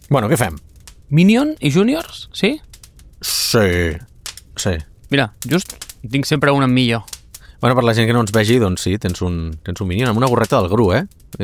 Bueno, què fem? Minion i Juniors, sí? Sí. Mira, just tinc sempre un amb mi jo. Bueno, per la gent que no ens vegi, doncs sí, tens un Minion amb una gorreta del Gru,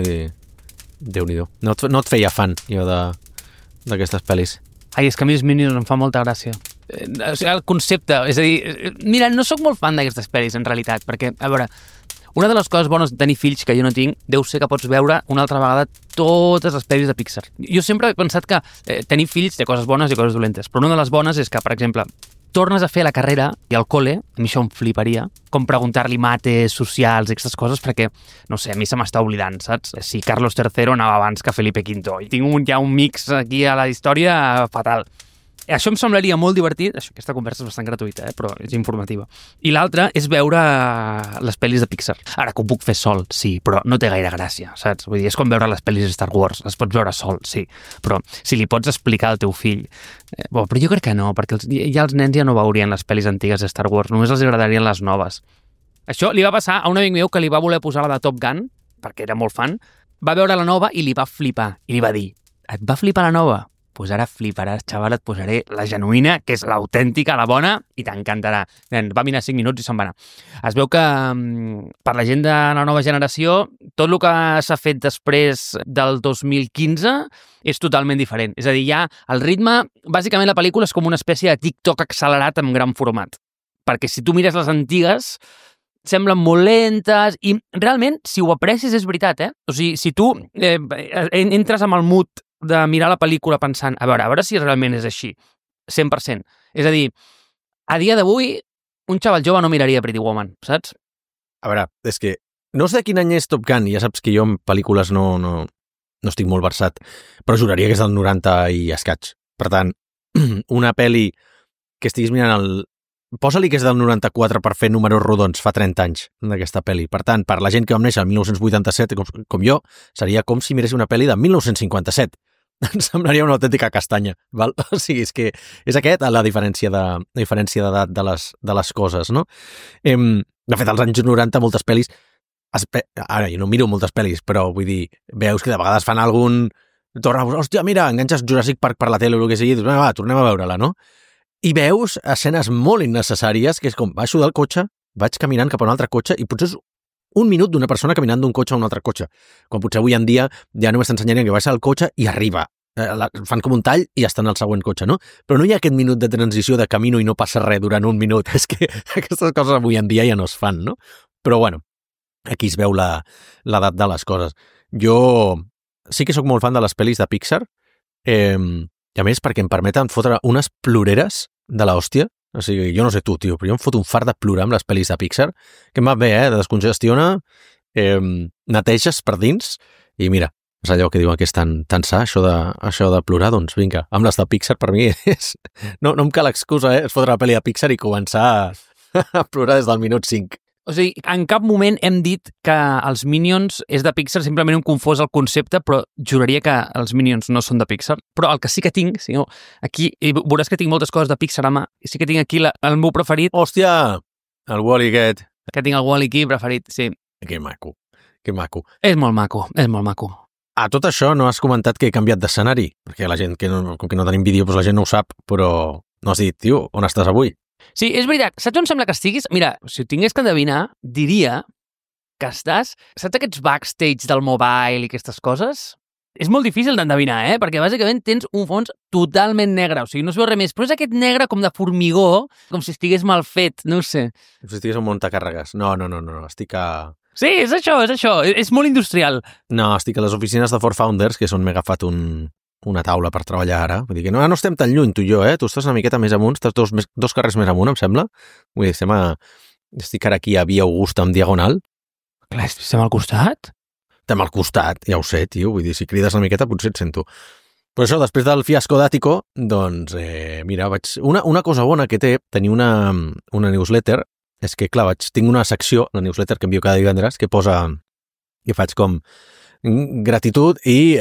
Déu-n'hi-do. No et feia fan, jo, d'aquestes pel·lis. Ai, és que a mi els Minions em fa molta gràcia. O sigui, el concepte, és a dir, mira, no sóc molt fan d'aquestes pel·lis, en realitat, perquè, a veure, una de les coses bones de tenir fills que jo no tinc deu ser que pots veure una altra vegada totes les pel·lis de Pixar. Jo sempre he pensat que tenir fills té coses bones i coses dolentes, però una de les bones és que, per exemple, tornes a fer la carrera i al col·le, a mi això em fliparia, com preguntar-li mates, socials, aquestes coses, perquè, no sé, a mi se m'està oblidant, saps? Si Carlos III anava abans que Felipe V. I tinc ja un mix aquí a la història fatal. Això em semblaria molt divertit. Aquesta conversa és bastant gratuïta, però és informativa. I l'altra és veure les pel·lis de Pixar. Ara, que ho puc fer sol, sí, però no té gaire gràcia, saps? Vull dir, és com veure les pel·lis de Star Wars. Les pots veure sol, sí, però si li pots explicar al teu fill... Però jo crec que no, perquè ja els nens ja no veurien les pel·lis antigues de Star Wars, només els agradarien les noves. Això li va passar a un amic meu que li va voler posar la de Top Gun, perquè era molt fan, va veure la nova i li va flipar. I li va dir, et va flipar la nova? Pues ara fliparàs, xaval, et posaré la genuïna, que és l'autèntica, la bona, i t'encantarà. Va mirar 5 minuts i se'n va anar. Es veu que per la gent de la nova generació, tot el que s'ha fet després del 2015 és totalment diferent. És a dir, ja el ritme, bàsicament la pel·lícula és com una espècie de TikTok accelerat amb gran format. Perquè si tu mires les antigues, semblen molt lentes i realment, si ho aprecis, és veritat, O sigui, si tu entres amb el mood de mirar la pel·lícula pensant, a veure si realment és així, 100%. És a dir, a dia d'avui, un xaval jove no miraria Pretty Woman, saps? A veure, és que no sé de quin any és Top Gun, ja saps que jo en pel·lícules no estic molt versat, però juraria que és del 90 i escaig. Per tant, una pel·li que estiguis mirant posa-li que és del 94 per fer números rodons, fa 30 anys d'aquesta pel·li. Per tant, per la gent que vam néixer el 1987, com jo, seria com si mirés una pel·li de 1957. Em semblaria una autèntica castanya, val? O sigui, és que és aquesta la diferència d'edat de les coses, no? De fet, als anys 90 moltes pel·lis, ara jo no miro moltes pel·lis, però vull dir, veus que de vegades fan algun... Hòstia, mira, enganxes Jurassic Park per la tele o el que sigui, va, tornem a veure-la, no? I veus escenes molt innecessàries, que és com, baixo del cotxe, vaig caminant cap a un altre cotxe, i potser és un minut d'una persona caminant d'un cotxe a un altre cotxe. Quan potser avui en dia ja només t'ensenyarien que baixa al cotxe i arriba. Fan com un tall i ja està en el següent cotxe, no? Però no hi ha aquest minut de transició de camino i no passa res durant un minut. És que aquestes coses avui en dia ja no es fan, no? Però bueno, aquí es veu l'edat de les coses. Jo sí que sóc molt fan de les pel·lis de Pixar, i a més perquè em permeten fotre unes ploreres de l'hòstia. O sigui, jo no sé tu, tio, però jo em foto un fart de plorar amb les pel·lis de Pixar, que em va bé, descongestiona, neteges per dins, i mira, és allò que diuen que és tan sa, això de plorar, doncs vinga, amb les de Pixar per mi és... No em cal excusa, és fotre la pel·li de Pixar i començar a plorar des del minut 5. O sigui, en cap moment hem dit que els Minions és de Pixar, simplement hem confós el concepte, però juraria que els Minions no són de Pixar. Però el que sí que tinc, aquí, i veuràs que tinc moltes coses de Pixar a mà, i sí que tinc aquí el meu preferit. Hòstia, el Wall-E aquest. Que tinc el Wall-E aquí preferit, sí. Que maco, que maco. És molt maco, és molt maco. A tot això no has comentat que he canviat d'escenari, perquè la gent, com que no tenim vídeo, doncs la gent no ho sap, però no has dit, tio, on estàs avui? Sí, és veritat. Saps on sembla que estiguis? Mira, si ho tingués que endevinar, diria que estàs... Saps aquests backstage del mobile i aquestes coses? És molt difícil d'endevinar, perquè bàsicament tens un fons totalment negre, o sigui, no es veu res més, però és aquest negre com de formigó, com si estigués mal fet, no ho sé. Com si estigués a un muntacàrregues. No, estic a... Sí, és això, és molt industrial. No, estic a les oficines de Ford Founders, que és on m'he agafat una taula per treballar ara. Vull dir que no estem tan lluny, tu i jo, Tu estàs una miqueta més amunt, estàs dos carrers més amunt, em sembla. Vull dir, estic ara aquí a Via Augusta, en diagonal. Clar, estem al costat? Estem al costat, ja ho sé, tio. Vull dir, si crides una miqueta potser et sento. Però això, després del fiasco d'Àtico, doncs, mira, una cosa bona que té tenir una newsletter és que, clar, tinc una secció, la newsletter que envio cada divendres, que faig com gratitud i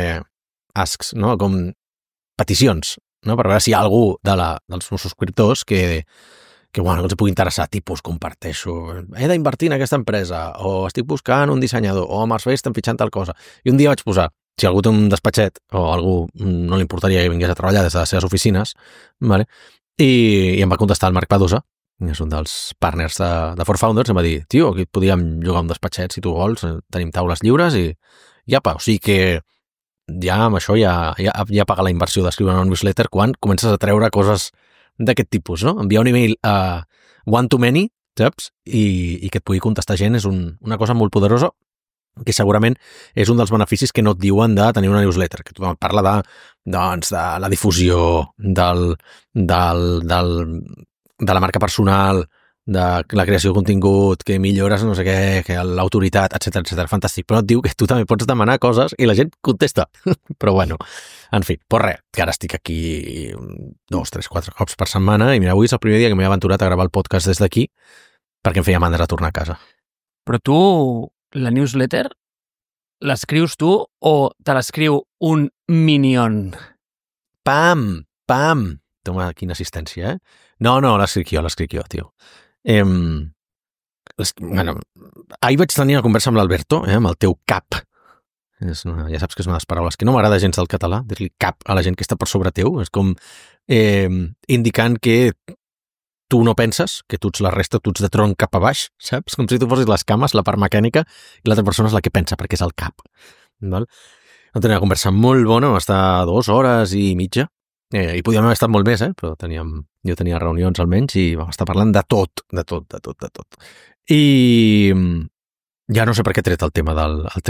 asks, no? Com peticions, no? Per veure si hi ha algú dels meus subscriptors que bueno, els pugui interessar, tipus, comparteixo, he d'invertir en aquesta empresa, o estic buscant un dissenyador, o a Marsfest estem fitxant tal cosa. I un dia vaig posar, si algú té un despatxet o algú no li importaria que vingués a treballar des de les seves oficines, vale? I em va contestar el Marc Padosa, és un dels partners de For Founders, em va dir, tio, aquí et podíem jugar un despatxet si tu vols, tenim taules lliures i apa, o sigui que ja amb això ja paga la inversió d'escriure una newsletter quan comences a treure coses d'aquest tipus, no? Enviar un email a one to many, saps? I que et pugui contestar gent és una cosa molt poderosa que segurament és un dels beneficis que no et diuen de tenir una newsletter, que tothom parla de la difusió, de la marca personal, de la creació de contingut, que millores no sé què, que l'autoritat, etc. Fantàstic, però et diu que tu també pots demanar coses i la gent contesta. Però bueno, en fi, pues res, que ara estic aquí 2, 3, 4 cops per setmana i mira, avui és el primer dia que m'he aventurat a gravar el podcast des d'aquí perquè em feia mandra tornar a casa. Però tu, la newsletter, l'escrius tu o te l'escriu un minion? Pam! Toma, quina assistència, No, l'escric jo, tio. Bueno, ahir vaig tenir una conversa amb l'Alberto, amb el teu cap. Ja saps que és una de les paraules que no m'agrada gens del català, dir-li cap a la gent que està per sobre teu. És com indicant que tu no penses, que tu ets la resta, tu ets de tronc cap a baix, saps? Com si tu fossis les cames, la part mecànica, i l'altra persona és la que pensa, perquè és el cap. Val? Vam tenir una conversa molt bona, va estar 2 hores i mitja, i podíem haver estat molt més, però jo tenia reunions almenys i vam estar parlant de tot. I ja no sé per què he tret el tema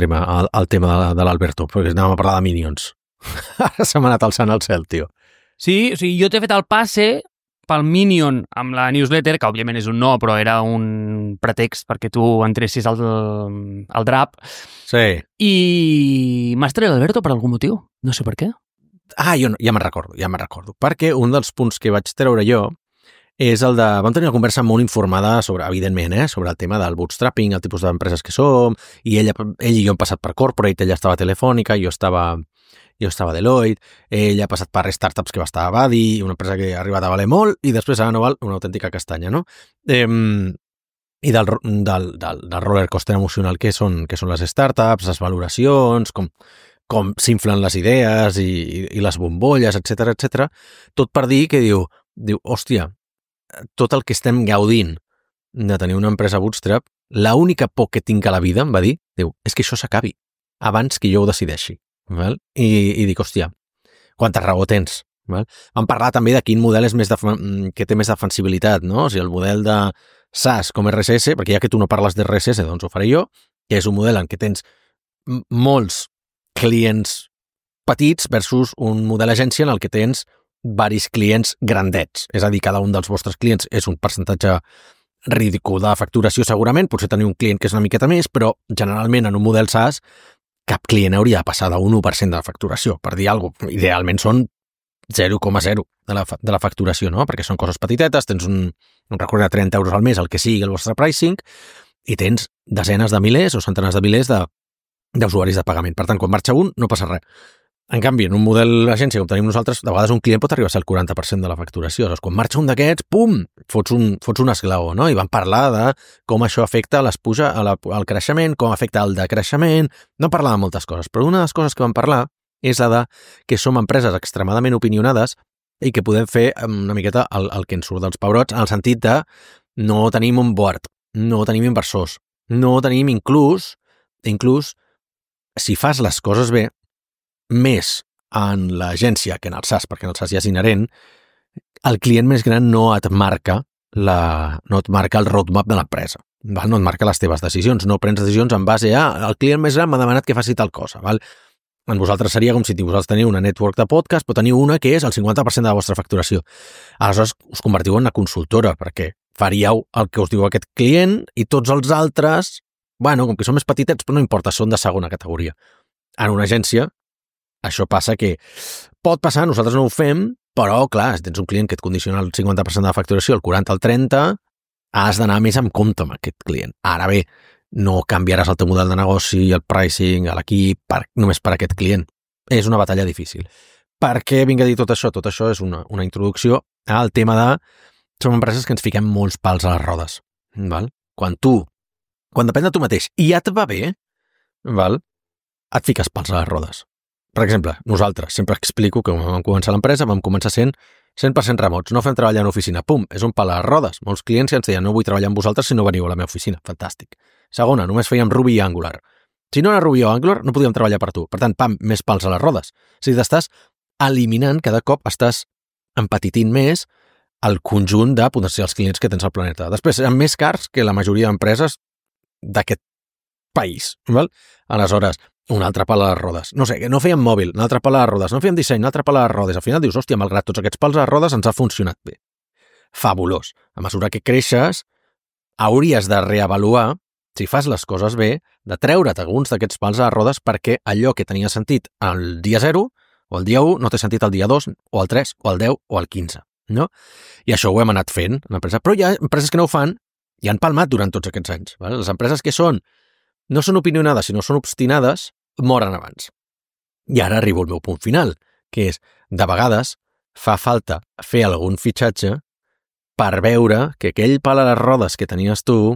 de l'Alberto, perquè anàvem a parlar de Minions. Ara se m'ha anat alçant al cel, tio. Sí, o sigui, jo t'he fet el passe pel Minion amb la newsletter, que òbviament és un no, però era un pretext perquè tu entressis al drap. Sí. I m'has tret l'Alberto per algun motiu? No sé per què. Jo ja me'n recordo, perquè un dels punts que vaig treure jo és el de... Vam tenir una conversa molt informada sobre, evidentment, sobre el tema del bootstrapping, el tipus d'empreses que som, i ell i jo hem passat per Corporate, ella estava a Telefònica, jo estava a Deloitte, ell ha passat per startups que va estar a Badi, una empresa que ha arribat a valer molt, i després ara no val una autèntica castanya, no? I del roller coaster emocional que són les startups, les valoracions, com s'inflen les idees i les bombolles, etc. Tot per dir que diu, hòstia, tot el que estem gaudint de tenir una empresa bootstrap, l'única por que tinc a la vida, em va dir, és que això s'acabi abans que jo ho decideixi. Val? I dic, hòstia, quanta raó tens. Val? Vam parlar també de quin model és que té més defensibilitat, no? O sigui, el model de SaaS com RSS, perquè ja que tu no parles de RSS, doncs ho faré jo, que és un model en què tens molts clients petits versus un model agència en el que tens varis clients grandets. És a dir, cada un dels vostres clients és un percentatge ridícul de facturació segurament, potser tenir un client que és una miqueta més, però generalment en un model SaaS cap client hauria de passar d'un 1% de la facturació, per dir alguna cosa. Idealment són 0,0 de la facturació, no? Perquè són coses petitetes, tens un recorregut de 30 euros al mes, el que sigui el vostre pricing, i tens desenes de milers o centenars de milers d'usuaris de pagament. Per tant, quan marxa un, no passa res. En canvi, en un model d'agència com tenim nosaltres, de vegades un client pot arribar a ser el 40% de la facturació. Aleshores, quan marxa un d'aquests, pum, fots un esglaó, no? I vam parlar de com això afecta l'espuja al creixement, com afecta el decreixement. No parlàvem de moltes coses, però una de les coses que vam parlar és la de que som empreses extremadament opinionades i que podem fer una miqueta el que ens surt dels pebrots, en el sentit de no tenim un board, no tenim inversors, no tenim inclús si fas les coses bé, més en l'agència que en el SaaS, perquè en el SaaS ja és inherent, el client més gran no et marca el roadmap de l'empresa, no et marca les teves decisions, no prens decisions en base a el client més gran m'ha demanat que faci tal cosa. Val? En vosaltres seria com si vosaltres teniu una network de podcast, però teniu una que és el 50% de la vostra facturació. Aleshores us convertiu en una consultora, perquè faríeu el que us diu aquest client i tots els altres, com que són més petitets, però no importa, són de segona categoria. En una agència, això passa que pot passar, nosaltres no ho fem, però, clar, si tens un client que et condiciona el 50% de la facturació, el 40, el 30, has d'anar més amb compte amb aquest client. Ara bé, no canviaràs el teu model de negoci, el pricing, l'equip, només per aquest client. És una batalla difícil. Per què vinc a dir tot això? Tot això és una introducció al tema de som empreses que ens fiquem molts pals a les rodes. Val? Quan depèn de tu mateix i ja et va bé, val? Et fiques pals a les rodes. per exemple, nosaltres, sempre explico que quan vam començar l'empresa vam començar sent 100% remots, no fem treballar en oficina, pum, és un pal a les rodes. Molts clients ens deien, no vull treballar amb vosaltres si no veniu a la meva oficina, fantàstic. Segona, només fèiem Ruby i Angular. Si no era Ruby o Angular, no podíem treballar per tu. Per tant, pam, més pals a les rodes. O sigui, t'estàs eliminant, cada cop estàs empetitint més el conjunt de potencials clients que tens al planeta. Després, eren més cars que la majoria d'empreses d'aquest país. Val? Aleshores, un altre pal a les rodes. No sé, que no fèiem mòbil, un altre pal a les rodes, no fèiem disseny, un altre pal a les rodes. Al final dius, hòstia, malgrat tots aquests pals a les rodes ens ha funcionat bé. Fabulós. A mesura que creixes, hauries de reavaluar, si fas les coses bé, de treure't alguns d'aquests pals a les rodes perquè allò que tenia sentit el dia 0 o el dia 1 no té sentit el dia 2 o el 3 o el 10 o el 15. No? I això ho hem anat fent en l'empresa. Però hi ha empreses que no ho fan i han palmat durant tots aquests anys. Val? Les empreses que no són opinionades, sinó són obstinades, moren abans. I ara arribo al meu punt final, que és, de vegades, fa falta fer algun fitxatge per veure que aquell pal a les rodes que tenies tu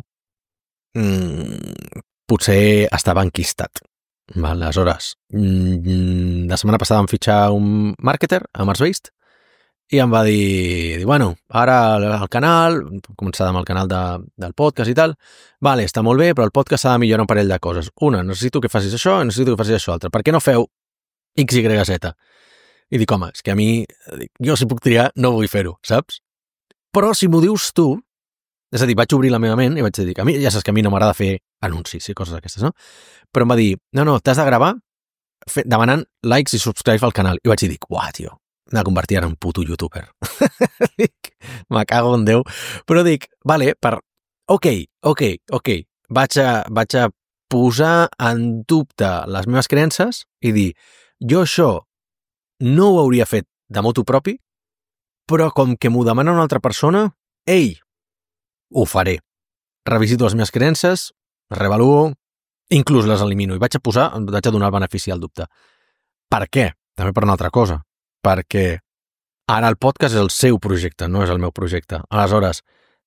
potser estava enquistat. Val? Aleshores, la setmana passada vam fitxar un marketer a Marsbased i em va dir, bueno, ara el canal, començar amb el canal del podcast i tal, vale, està molt bé, però el podcast s'ha de millorar un parell de coses. Una, necessito que facis això, necessito que facis això altre. Per què no feu X, Y, Z? I dic, home, és que a mi, jo si puc triar, no vull fer-ho, saps? Però si m'ho dius tu, és a dir, vaig obrir la meva ment i vaig dir, a mi, ja saps que a mi no m'agrada fer anuncis i coses d'aquestes, no? Però em va dir, no, t'has de gravar demanant likes i subscribe al canal. I vaig dir, uah, tio, m'ha convertit en un puto youtuber. Me cago en Déu. Però dic, vale, ok, vaig a posar en dubte les meves creences i dir, jo això no ho hauria fet de motu propi, però com que m'ho demana una altra persona, ei, ho faré. Revisito les meves creences, revaluo, inclús les elimino i vaig a donar el benefici al dubte. Per què? També per una altra cosa. Perquè ara el podcast és el seu projecte, no és el meu projecte. Aleshores,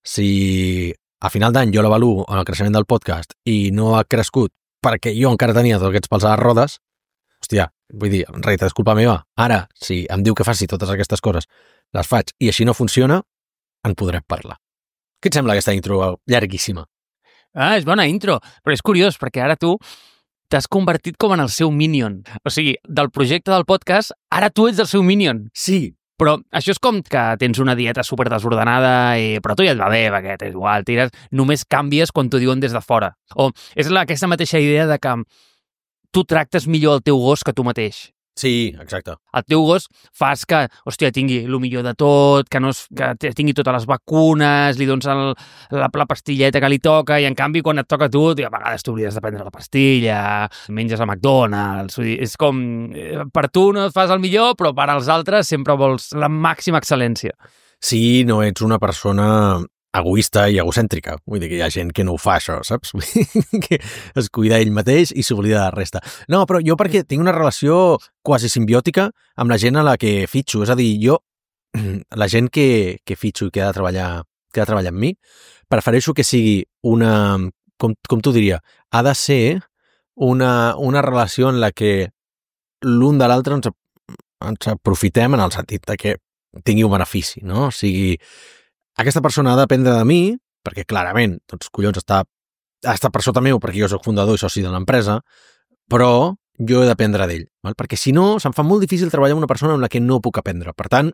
si a final d'any jo l'avaluo en el creixement del podcast i no ha crescut perquè jo encara tenia tots aquests pals a les rodes, hòstia, vull dir, en realitat és culpa meva. Ara, si em diu que faci totes aquestes coses, les faig i així no funciona, en podrem parlar. Què et sembla aquesta intro llarguíssima? És bona intro, però és curiós perquè ara tu t'has convertit com en el seu minion. O sigui, del projecte del podcast, ara tu ets el seu minion. Sí. Però això és com que tens una dieta super desordenada, però tu ja et va bé, perquè és igual, només canvies quan t'ho diuen des de fora. O és aquesta mateixa idea de que tu tractes millor el teu gos que tu mateix. Sí, exacte. El teu gos fas que, hòstia, tingui el millor de tot, que tingui totes les vacunes, li dones la pastilleta que li toca, i en canvi quan et toca a tu, a vegades t'oblides de prendre la pastilla, menges a McDonald's, vull dir, és com, per tu no et fas el millor, però per als altres sempre vols la màxima excel·lència. Sí, no ets una persona egoista i egocèntrica. Vull dir que hi ha gent que no ho fa, això, saps? Que es cuida ell mateix i s'oblida de la resta. No, però jo perquè tinc una relació quasi simbiòtica amb la gent a la que fitxo. És a dir, jo, la gent que fitxo i que ha de treballar amb mi, prefereixo que sigui una, com t'ho diria, ha de ser una relació en la que l'un de l'altre ens aprofitem en el sentit de que tingui un benefici, no? O sigui, aquesta persona ha d'aprendre de mi, perquè clarament, doncs, collons, està per sota meu, perquè jo soc fundador i soci de l'empresa, però jo he d'aprendre d'ell, val? Perquè si no, se'm fa molt difícil treballar amb una persona amb la que no puc aprendre. Per tant,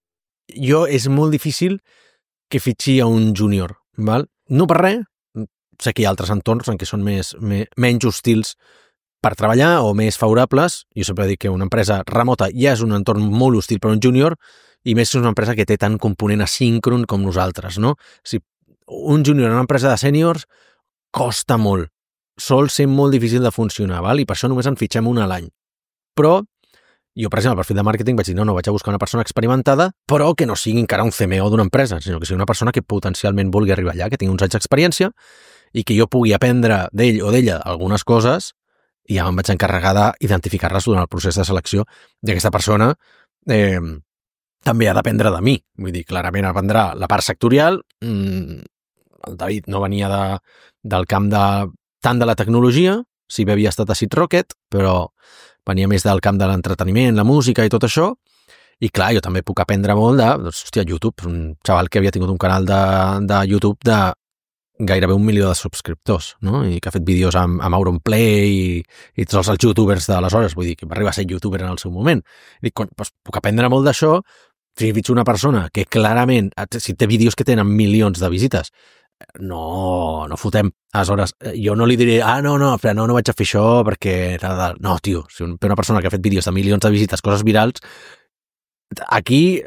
és molt difícil que fitxi a un júnior, val? No per res, sé que hi ha altres entorns en què són menys hostils per treballar o més favorables. Jo sempre dic que una empresa remota ja és un entorn molt hostil per a un júnior, i més és una empresa que té tant component asíncron com nosaltres, no? Si un júnior en una empresa de sèniors costa molt, sol ser molt difícil de funcionar, val? I per això només en fitxem una a l'any. Però jo, per exemple, al perfil de màrqueting vaig dir, no, vaig a buscar una persona experimentada, però que no sigui encara un CMO d'una empresa, sinó que sigui una persona que potencialment vulgui arribar allà, que tingui uns anys d'experiència i que jo pugui aprendre d'ell o d'ella algunes coses i ja me'n vaig encarregar d'identificar-les durant el procés de selecció d'aquesta persona. També ha d'aprendre de mi. Vull dir, clarament aprendrà la part sectorial. El David no venia del camp tant de la tecnologia, si bé havia estat a Seed Rocket, però venia més del camp de l'entreteniment, la música i tot això. I clar, jo també puc aprendre molt de, doncs, hòstia, YouTube, un xaval que havia tingut un canal de YouTube de gairebé 1 milió de subscriptors, no? I que ha fet vídeos amb Auronplay i tots els youtubers d'aleshores, vull dir, que va arribar a ser youtuber en el seu moment. I dic, doncs, puc aprendre molt d'això si veig una persona que clarament, si té vídeos que tenen milions de visites, no fotem. Aleshores, jo no li diré, no vaig a fer això perquè... No, tio, si una persona que ha fet vídeos de milions de visites, coses virals, aquí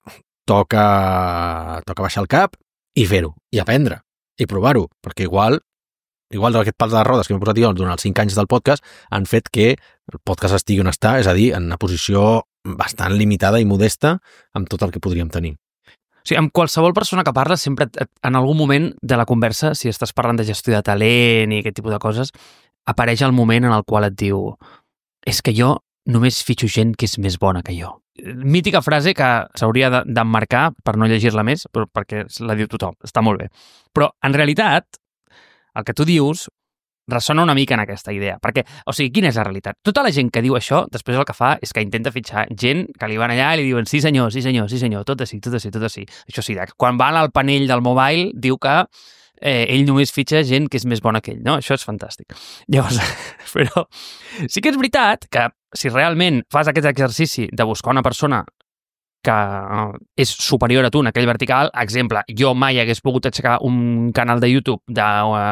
toca baixar el cap i fer-ho, i aprendre, i provar-ho, perquè igual d'aquest pals de les rodes que m'he posat jo durant els 5 anys del podcast han fet que el podcast estigui on està, és a dir, en una posició bastant limitada i modesta amb tot el que podríem tenir. O sigui, amb qualsevol persona que parla, sempre en algun moment de la conversa, si estàs parlant de gestió de talent i aquest tipus de coses, apareix el moment en el qual et diu és que jo només fitxo gent que és més bona que jo. Mítica frase que s'hauria d'emmarcar per no llegir-la més, perquè la diu tothom, està molt bé. Però, en realitat, el que tu dius ressona una mica en aquesta idea. Perquè, o sigui, quina és la realitat? Tota la gent que diu això, després el que fa és que intenta fitxar gent que li van allà i li diuen sí senyor, tot així. Això sí, quan van al panell del mobile, diu que ell només fitxa gent que és més bona que ell, no? Això és fantàstic. Llavors, però sí que és veritat que si realment fas aquest exercici de buscar una persona que és superior a tu en aquell vertical, exemple, jo mai hagués pogut aixecar un canal de YouTube de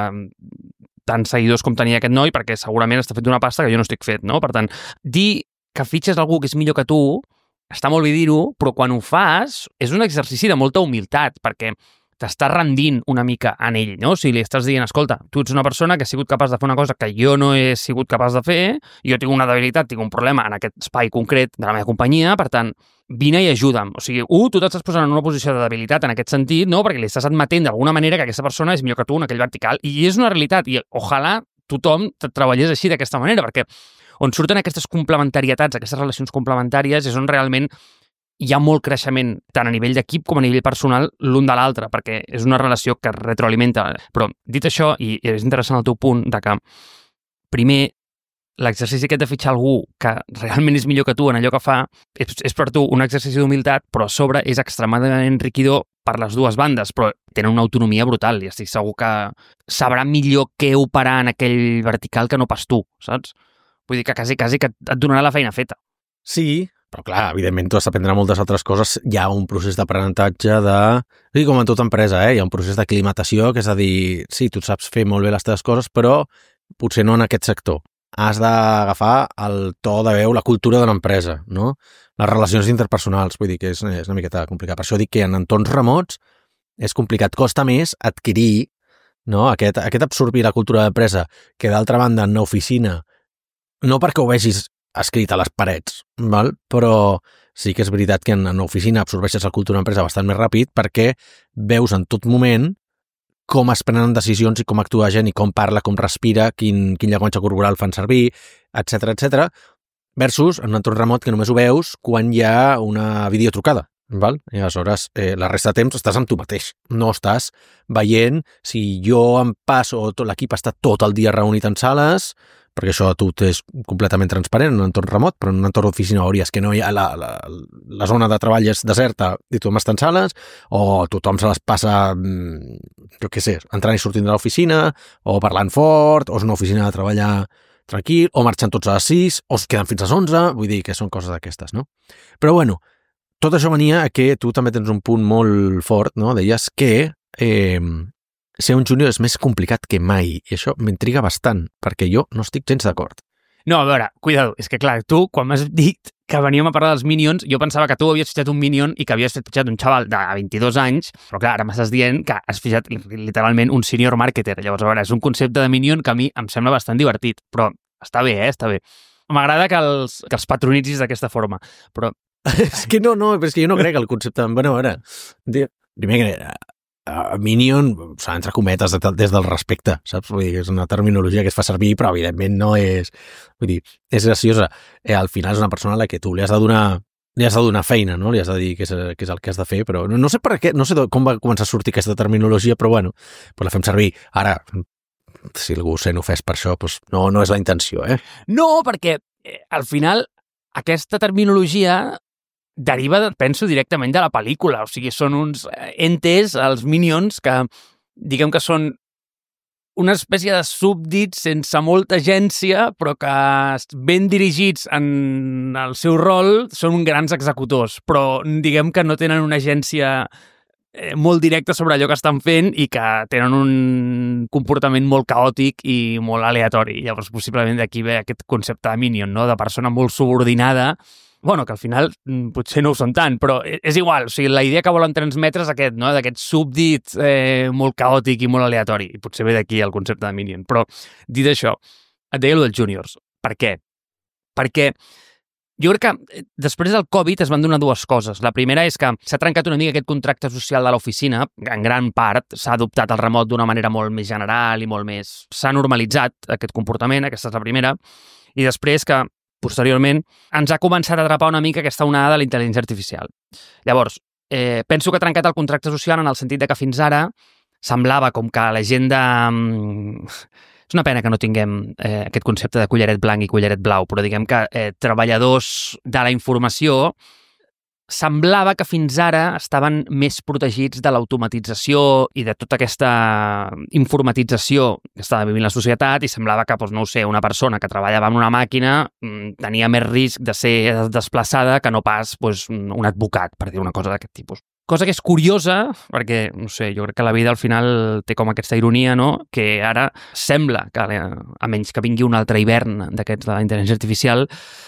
tants seguidors com tenia aquest noi, perquè segurament està fet d'una pasta que jo no estic fet, no? Per tant, dir que fitxes algú que és millor que tu, està molt bé dir-ho, però quan ho fas és un exercici de molta humilitat, perquè t'estàs rendint una mica en ell, no? Si li estàs dient, escolta, tu ets una persona que ha sigut capaç de fer una cosa que jo no he sigut capaç de fer, jo tinc una debilitat, tinc un problema en aquest espai concret de la meva companyia, per tant, vine i ajuda'm. O sigui, tu t'estàs posant en una posició de debilitat en aquest sentit, no? Perquè li estàs admetent d'alguna manera que aquesta persona és millor que tu en aquell vertical, i és una realitat, i ojalà tothom treballés així d'aquesta manera, perquè on surten aquestes complementarietats, aquestes relacions complementàries, és on realment hi ha molt creixement, tant a nivell d'equip com a nivell personal, l'un de l'altre, perquè és una relació que es retroalimenta. Però, dit això, i és interessant el teu punt, de que primer l'exercici aquest de fitxar algú que realment és millor que tu en allò que fa és per tu un exercici d'humilitat, però a sobre és extremadament enriquidor per les dues bandes, però tenen una autonomia brutal i estic segur que sabrà millor què operar en aquell vertical que no pas tu, saps? Vull dir que quasi que et donarà la feina feta. Sí, però clar, evidentment tu has d'aprendre moltes altres coses. Hi ha un procés d'aprenentatge sí, com en tota empresa, hi ha un procés d'aclimatació, que és a dir, sí, tu saps fer molt bé les teves coses, però potser no en aquest sector. Has d'agafar el to de veu, la cultura de l'empresa, no? Les relacions interpersonals, vull dir que és una miqueta complicat. Per això dic que en entorns remots és complicat. Costa més adquirir, no? Aquest absorbir la cultura de l'empresa, que d'altra banda en una oficina, no perquè ho vegis escrit a les parets, val? Però sí que és veritat que en una oficina absorbeixes la cultura d'empresa bastant més ràpid perquè veus en tot moment com es prenen decisions i com actua gent i com parla, com respira, quin llenguatge corporal fan servir, etc, versus en un entorn remot que només ho veus quan hi ha una videotrucada, val? I aleshores la resta de temps estàs amb tu mateix, no estàs veient si jo em passo o tot l'equip està tot el dia reunit en sales, perquè això a tu és completament transparent en un entorn remot, però en un entorn d'oficina hauries que no hi ha la zona de treball és deserta i tothom està en sales, o tothom se les passa, jo què sé, entrant i sortint de l'oficina, o parlant fort, o és una oficina de treballar tranquil, o marxen tots a les 6, o es queden fins a les 11, vull dir que són coses d'aquestes, no? Però bueno, tot això venia a que tu també tens un punt molt fort, no? Deies que ser un júnior és més complicat que mai, i això m'intriga bastant, perquè jo no estic gens d'acord. No, a veure, cuidado, és que clar, tu, quan m'has dit que veníem a parlar dels Minions, jo pensava que tu havies fitxat un Minion i que havies fitxat un xaval de 22 anys, però clar, ara m'estàs dient que has fitxat literalment un senior marketer. Llavors, a veure, és un concepte de Minion que a mi em sembla bastant divertit, però està bé, està bé. M'agrada que els patronitzis d'aquesta forma, però... és que no, però és que jo no crec que el concepte... Bueno, a veure, primer que Minion, entre cometes, des del respecte, saps? Vull dir, és una terminologia que es fa servir, però evidentment no és... Vull dir, és graciosa. Al final és una persona a la que tu li has de donar feina, no? Li has de dir què és el que has de fer, però no sé per què, no sé com va començar a sortir aquesta terminologia, però bueno, pues la fem servir. Ara, si algú sent ofès per això, doncs no és la intenció, eh? No, perquè al final aquesta terminologia deriva, penso, directament de la pel·lícula. O sigui, són uns entes, els Minions, que diguem que són una espècie de súbdits sense molta agència, però que ben dirigits en el seu rol són grans executors, però diguem que no tenen una agència molt directa sobre allò que estan fent i que tenen un comportament molt caòtic i molt aleatori. Llavors, possiblement d'aquí ve aquest concepte de Minion, no? De persona molt subordinada, bueno, que al final potser no ho són tant, però és igual, o sigui, la idea que volen transmetre és aquest, no? D'aquest súbdit molt caòtic i molt aleatori, i potser ve d'aquí el concepte de Minion. Però, dit això, et deia allò dels júniors. Per què? Perquè jo crec que després del Covid es van donar dues coses. La primera és que s'ha trencat una mica aquest contracte social de l'oficina, en gran part s'ha adoptat el remot d'una manera molt més general i molt més... S'ha normalitzat aquest comportament, aquesta és la primera, i després que posteriorment, ens ha començat a atrapar una mica aquesta onada de la intel·ligència artificial. Llavors, penso que ha trencat el contracte social en el sentit de que fins ara semblava com que la gent de... És una pena que no tinguem aquest concepte de collaret blanc i collaret blau, però diguem que treballadors de la informació semblava que fins ara estaven més protegits de l'automatització i de tota aquesta informatització que estava vivint la societat i semblava que, doncs, no ho sé, una persona que treballava en una màquina tenia més risc de ser desplaçada que no pas doncs, un advocat, per dir una cosa d'aquest tipus. Cosa que és curiosa, perquè, no sé, jo crec que la vida al final té com aquesta ironia, no?, que ara sembla que, a menys que vingui un altre hivern d'aquests de la intel·ligència artificial,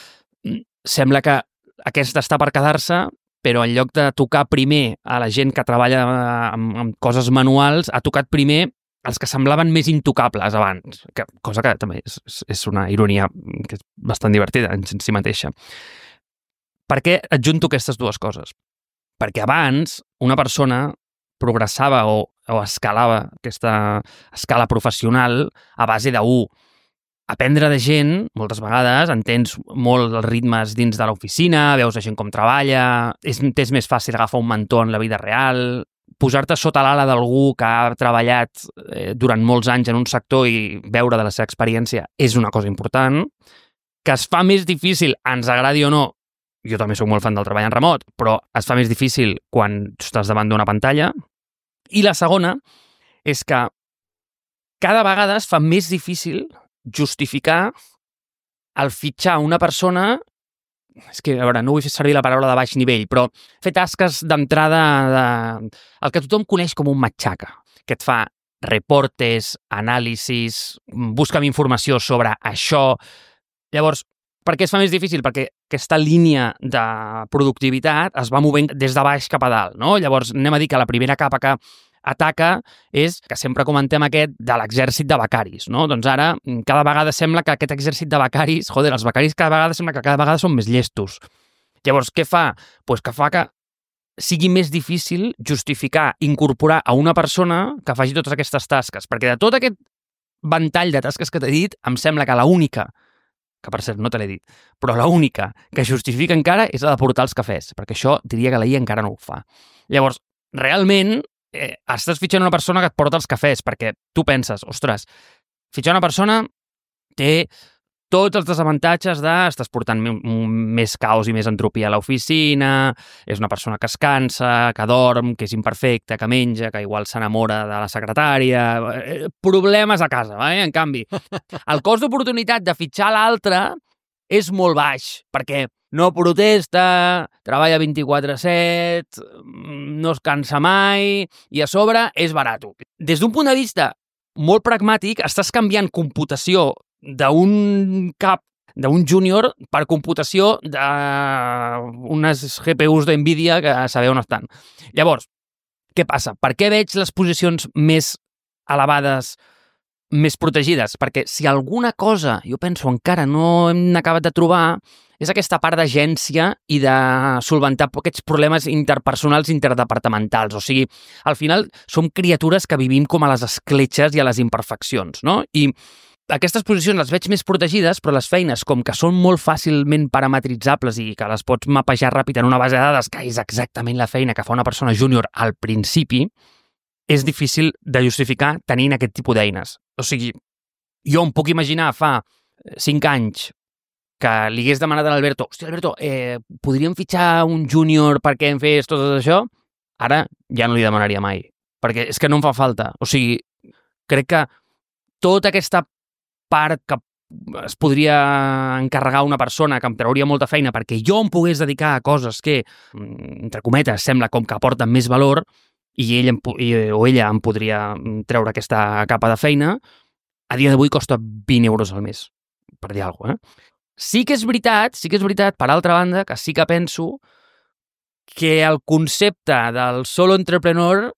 sembla que aquesta està per quedar-se, però en lloc de tocar primer a la gent que treballa amb coses manuals, ha tocat primer els que semblaven més intocables abans, cosa que també és una ironia que és bastant divertida en si mateixa. Per què adjunto aquestes dues coses? Perquè abans una persona progressava o escalava aquesta escala professional a base de aprendre de gent, moltes vegades, entens molt els ritmes dins de l'oficina, veus la gent com treballa, és més fàcil agafar un mentor en la vida real, posar-te sota l'ala d'algú que ha treballat durant molts anys en un sector i veure de la seva experiència és una cosa important, que es fa més difícil, ens agradi o no, jo també soc molt fan del treball en remot, però es fa més difícil quan estàs davant d'una pantalla. I la segona és que cada vegada es fa més difícil justificar el fitxar una persona, és que, a veure, no vull fer servir la paraula de baix nivell, però fer tasques d'entrada el que tothom coneix com un matxaca, que et fa reportes, anàlisis, busca'm informació sobre això. Llavors, per què es fa més difícil? Perquè aquesta línia de productivitat es va movent des de baix cap a dalt, no? Llavors, anem a dir que la primera capa que ataca és, que sempre comentem aquest, de l'exèrcit de becaris, no? Doncs ara, cada vegada sembla que aquest exèrcit de becaris, els becaris cada vegada són més llestos. Llavors, què fa? Doncs que fa que sigui més difícil justificar, incorporar a una persona que faci totes aquestes tasques, perquè de tot aquest ventall de tasques que t'he dit, em sembla que l'única, que per cert no te l'he dit, però l'única que justifica encara és la de portar els cafès, perquè això diria que la IA encara no ho fa. Llavors, realment, estàs fitxant una persona que et porta els cafès, perquè tu penses, ostres, fitxar una persona té tots els desavantatges estàs portant més caos i més entropia a l'oficina, és una persona que es cansa, que dorm, que és imperfecta, que menja, que igual s'enamora de la secretària... Problemes a casa, En canvi, el cost d'oportunitat de fitxar l'altre és molt baix, perquè no protesta, treballa 24/7, no es cansa mai i a sobre és barat. Des d'un punt de vista molt pragmàtic, estàs canviant computació d'un cap, d'un júnior, per computació d'unes GPUs d'NVIDIA que sabeu on estan. Llavors, què passa? Per què veig les posicions més elevades, més protegides? Perquè si alguna cosa, jo penso, encara no hem acabat de trobar, és aquesta part d'agència i de solventar aquests problemes interpersonals interdepartamentals. O sigui, al final som criatures que vivim com a les escletxes i a les imperfeccions, no? I aquestes posicions les veig més protegides, però les feines, com que són molt fàcilment parametritzables i que les pots mapejar ràpid en una base de dades, que és exactament la feina que fa una persona júnior al principi, és difícil de justificar tenint aquest tipus d'eines. O sigui, jo em puc imaginar fa 5 anys que li hagués demanat a l'Alberto, hòstia, Alberto, podríem fitxar un júnior perquè em fes tot això? Ara ja no li demanaria mai, perquè és que no em fa falta. O sigui, crec que tota aquesta part que es podria encarregar una persona que em trauria molta feina perquè jo em pogués dedicar a coses que, entre cometes, sembla com que aporten més valor i ell o ella em podria treure aquesta capa de feina, a dia d'avui costa 20 euros al mes, per dir alguna cosa. Sí que és veritat, per altra banda, que sí que penso que el concepte del solo entrepreneur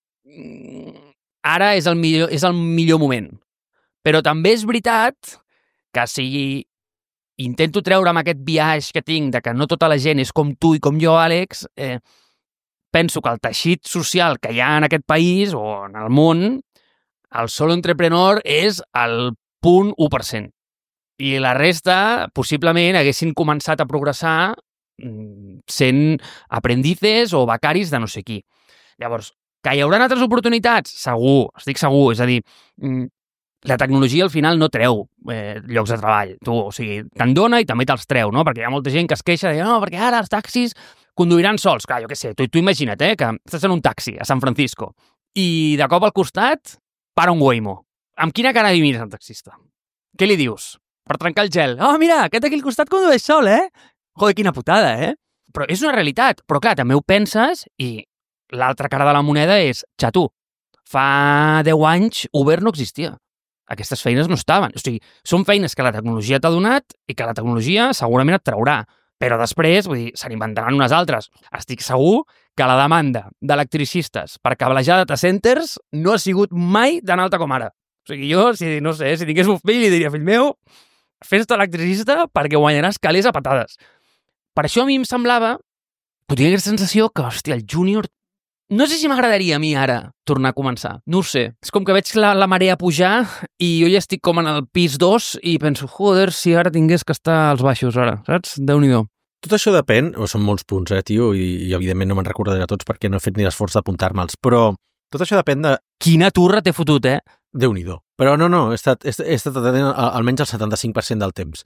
ara és el millor moment. Però també és veritat que si intento treure'm aquest biaix que tinc de que no tota la gent és com tu i com jo, Àlex, penso que el teixit social que hi ha en aquest país o en el món, el solo entrepreneur és el 0.1%. I la resta, possiblement, haguessin començat a progressar sent aprendices o becaris de no sé qui. Llavors, que hi haurà altres oportunitats? Segur, estic segur. És a dir, la tecnologia al final no treu llocs de treball. Tu, o sigui, te'n dona i també te'ls treu, no? Perquè hi ha molta gent que es queixa de no, perquè ara els taxis conduiran sols. Clar, jo què sé, tu imagina't, que estàs en un taxi a San Francisco i de cop al costat para un Waymo. Amb quina cara li mires al taxista? Què li dius? Per trencar el gel. Oh, mira, aquest aquí al costat condueix sol, Joder, quina putada, Però és una realitat. Però clar, també ho penses i l'altra cara de la moneda és, xato, fa 10 anys Uber no existia. Aquestes feines no estaven. O sigui, són feines que la tecnologia t'ha donat i que la tecnologia segurament et traurà. Però després, vull dir, se n'inventaran unes altres. Estic segur que la demanda d'electricistes per cablejar data centers no ha sigut mai tan alta com ara. O sigui, jo, si tingués un fill, li diria, fill meu, fes-te electricista perquè guanyaràs calés a patades. Per això a mi em semblava, o tinc aquesta sensació que, hòstia, el júnior... No sé si m'agradaria a mi ara tornar a començar. No ho sé. És com que veig la marea pujar i jo ja estic com en el pis 2 i penso, joder, si ara tingués que estar als baixos ara, saps? Déu-n'hi-do. Tot això depèn, o són molts punts, tio, i evidentment no me'n recordaré de tots perquè no he fet ni l'esforç d'apuntar-me'ls, però tot això depèn de... Quina turra t'he fotut, Déu-n'hi-do. Però no, he estat atent almenys el 75% del temps.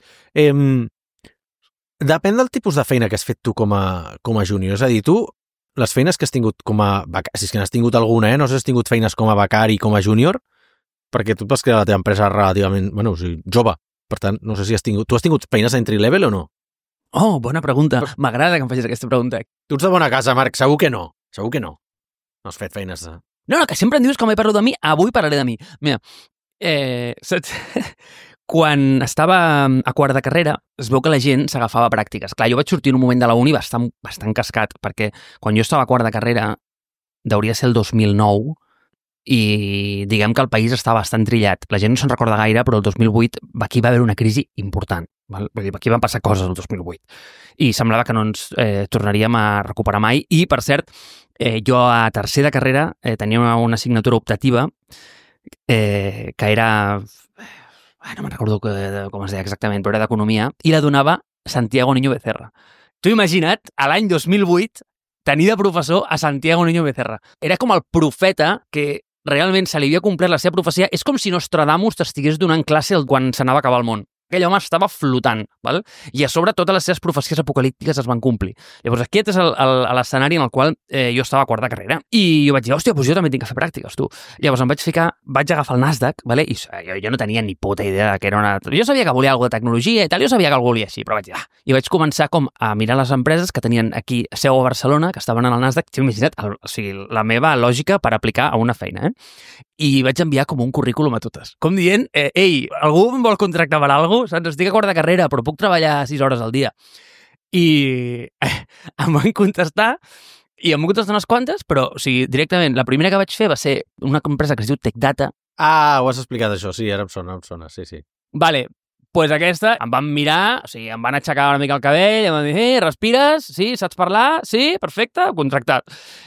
Depèn del tipus de feina que has fet tu com a júnior. És a dir, tu, les feines que has tingut com a... Si és que n'has tingut alguna, no sé si has tingut feines com a becari, com a júnior, perquè tu et vas crear la teva empresa relativament, o sigui, jove. Per tant, no sé si tu has tingut feines a entry level o no? Oh, bona pregunta. M'agrada que em facis aquesta pregunta. Tu ets de bona casa, Marc, segur que no. Segur que no. No has fet feines de... No, que sempre em dius que m'he parlat de mi, avui parlaré de mi. Mira, quan estava a quart de carrera, es veu que la gent s'agafava pràctiques. Clar, jo vaig sortir en un moment de la uni bastant cascat, perquè quan jo estava a quart de carrera, hauria de ser el 2009, i diguem que el país estava bastant trillat. La gent no se'n recorda gaire, però el 2008 aquí va haver una crisi important. Val? Vull dir, aquí van passar coses el 2008. I semblava que no ens tornaríem a recuperar mai. I, per cert, jo a tercer de carrera tenia una assignatura optativa que era... no me'n recordo com es deia exactament, però era d'economia, i la donava Santiago Niño Becerra. Tu imagina't, a l'any 2008, tenir de professor a Santiago Niño Becerra. Era com el profeta que realment se li havia complert la seva profecia. És com si Nostradamus t'estigués donant classe quan s'anava a acabar el món. Aquell home estava flotant, val? I a sobre totes les seves profecies apocalíptiques es van complir. Llavors aquest és l'escenari en el qual jo estava a quart de carrera. I jo vaig dir, hòstia, doncs jo també tinc que fer pràctiques, tu. Llavors em vaig agafar el Nasdaq, vale? I jo no tenia ni puta idea de que era una... Jo sabia que volia alguna de tecnologia i tal, jo sabia que algú volia així, però vaig dir, I vaig començar com a mirar les empreses que tenien aquí seu a Barcelona, que estaven en el Nasdaq. T'ho imagina't, o sigui, la meva lògica per aplicar a una feina, I vaig enviar com un currículum a totes. Com dient, ei, algú em vol contractar per alguna cosa? Saps? Estic a quart de carrera, però puc treballar 6 hores al dia. I em van contestar, i em van contestar unes quantes, però, o sigui, directament, la primera que vaig fer va ser una empresa que es diu TechData. Ah, ho has explicat això, sí, ara em sona, sí. Vale, pues aquesta, em van mirar, o sigui, em van aixecar una mica el cabell, em van dir, respires? Sí, saps parlar? Sí, perfecte, contractat.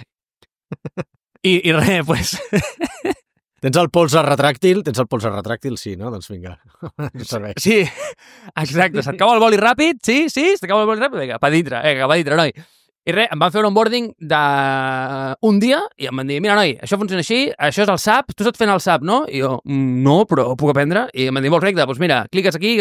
I res, pues... Tens el polze retràctil, sí, no? Doncs vinga, Sí, exacte, se't cau el boli ràpid? Sí, se't cau el boli ràpid? Vinga, pa dintre, noi. I res, em van fer un onboarding d'un dia i em van dir, mira, noi, això funciona així, això és el SAP, tu saps fent el SAP, no? I jo, no, però ho puc aprendre. I em van dir, molt recte, doncs mira, cliques aquí,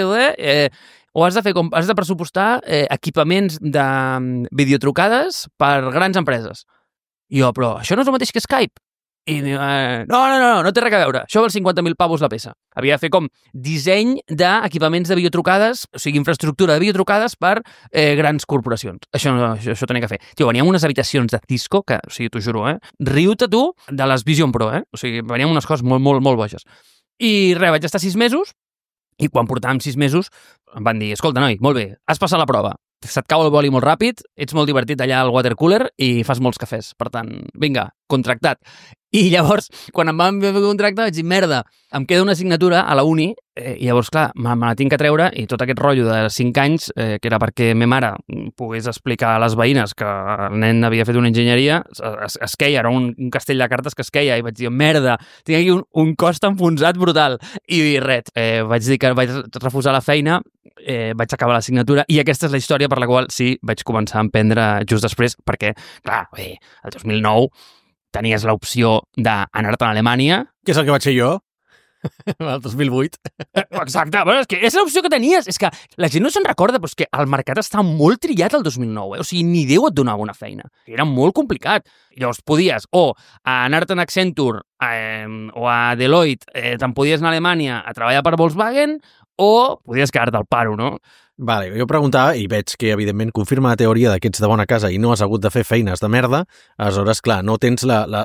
o has de pressupostar equipaments de videotrucades per grans empreses. I jo, però això no és el mateix que Skype? I no té res a veure. Això val 50.000 pavos la peça. Havia de fer com disseny d'equipaments de videotrucades, o sigui, infraestructura de videotrucades per grans corporacions. Això tenia que fer. Tio, venia amb unes habitacions de Cisco, que, o sigui, t'ho juro, riu-te tu de les Vision Pro, O sigui, venien unes coses molt, molt, molt boges. I res, vaig estar 6 mesos, i quan portàvem 6 mesos em van dir, escolta, noi, molt bé, has passat la prova, se't cau el boli molt ràpid, ets molt divertit allà al watercooler i fas molts cafès. Per tant, vinga, contractat. I llavors, quan em van fer el contracte, vaig dir, merda, em queda una assignatura a la uni, i llavors, clar, me la tinc que treure, i tot aquest rotllo de 5 anys, que era perquè ma mare pogués explicar a les veïnes que el nen havia fet una enginyeria, es queia, era un castell de cartes que es queia, i vaig dir, merda, tinc aquí un cost enfonsat brutal. I res, vaig dir que vaig refusar la feina, vaig acabar l'assignatura, i aquesta és la història per la qual sí, vaig començar a emprendre just després, perquè, clar, el 2009 tenies l'opció d'anar-te'n a Alemanya. Que és el que vaig fer jo, el 2008. Exacte, però és que és l'opció que tenies. És que la gent no se'n recorda, però és que el mercat està molt trillat el 2009, O sigui, ni Déu et donava una feina. Era molt complicat. Llavors podies o anar-te'n a Accenture o a Deloitte, te'n podies anar a Alemanya a treballar per Volkswagen o podies quedar-te al paro, no? Vale, jo preguntava, i veig que evidentment confirma la teoria que ets de bona casa i no has hagut de fer feines de merda, aleshores, clar, no tens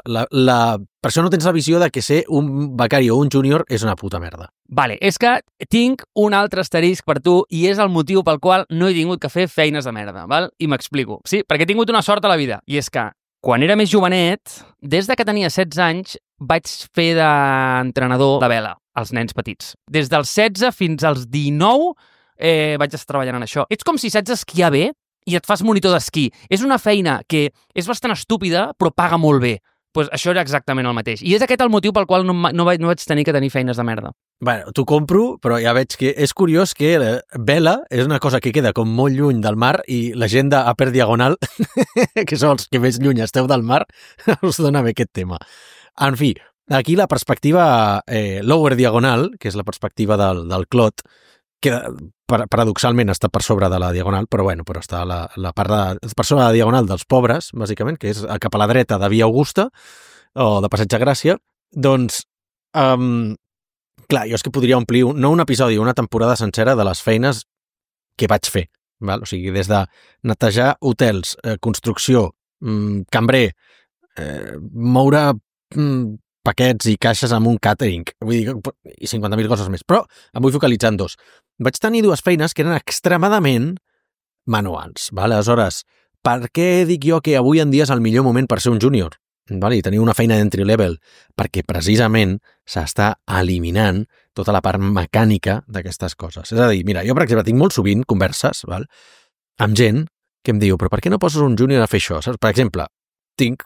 per això no tens la visió de que ser un becari o un júnior és una puta merda. Vale, és que tinc un altre asterisc per tu i és el motiu pel qual no he tingut que fer feines de merda, val? I m'explico. Sí, perquè he tingut una sort a la vida, i és que quan era més jovenet, des de que tenia 16 anys, vaig fer d'entrenador de vela als nens petits. Des dels 16 fins als 19 vaig estar treballant en això. Ets com si saps esquiar bé i et fas monitor d'esquí. És una feina que és bastant estúpida, però paga molt bé. Pues això era exactament el mateix. I és aquest el motiu pel qual no vaig tenir que tenir feines de merda. Bueno, t'ho compro, però ja veig que és curiós que vela és una cosa que queda com molt lluny del mar i la gent d'Upper Diagonal, que són els que més lluny esteu del mar, us dona bé aquest tema. En fi, aquí la perspectiva Lower Diagonal, que és la perspectiva del clot, que paradoxalment està per sobre de la diagonal, però bueno, però està la part per sobre de la diagonal dels pobres, bàsicament, que és cap a la dreta de Via Augusta o de Passeig de Gràcia, doncs, clar, jo és que podria omplir no un episodi, una temporada sencera de les feines que vaig fer, val? O sigui, des de netejar hotels, construcció, cambrer, moure paquets i caixes amb un catering, vull dir, i 50.000 coses més, però em vull focalitzar en dos. Vaig tenir dues feines que eren extremadament manuals, vale? Aleshores, per què dic jo que avui en dia és el millor moment per ser un júnior? Vale? I tenir una feina d'entry level, perquè precisament s'està eliminant tota la part mecànica d'aquestes coses. És a dir, mira, jo per exemple tinc molt sovint converses, val? Amb gent que em diu, però per què no poses un júnior a fer això? Saps? Per exemple, tinc